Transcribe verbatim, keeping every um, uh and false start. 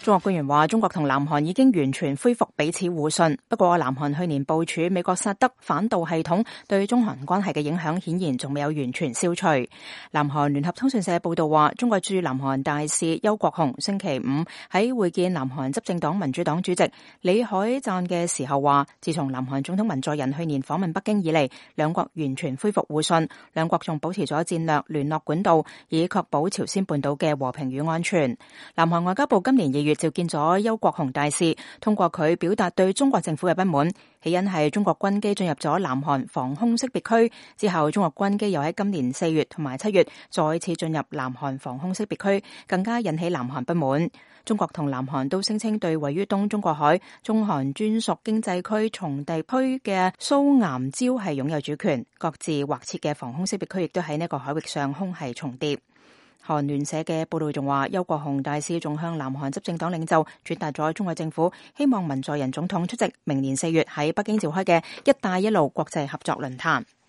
中國官員話，中國同南韓已經完全恢復彼此互信。不過，南韓去年部署美國薩德反導系統，對中韓關係嘅影響顯然仲未有完全消除。南韓聯合通訊社報道話，中國駐南韓大使邱國雄星期五喺會見南韓執政黨民主黨主席李海贊嘅時候話，自從南韓總統文在寅去年訪問北京以嚟，兩國完全恢復互信，兩國仲保持咗戰略聯絡管道，以確保朝鮮半島嘅和平與安全。南韓外交部今年二月召見咗邱國雄大使，通過佢表達對中國政府嘅不滿，起因係中國軍機進入咗南韓防空識別區之後，中國軍機又喺今年四月同埋七月再次進入南韓防空識別區，更加引起南韓不滿。中國同南韓都聲稱對位於東中國海、中韓專屬經濟區松地區嘅蘇岩礁係擁有主權，各自劃設嘅防空識別區亦都喺呢個海域上空係重疊。韓聯社嘅報道仲話，邱國雄大使仲向南韓執政黨領袖轉達咗中國政府希望文在寅總統出席明年四月喺北京召開嘅一帶一路國際合作論壇。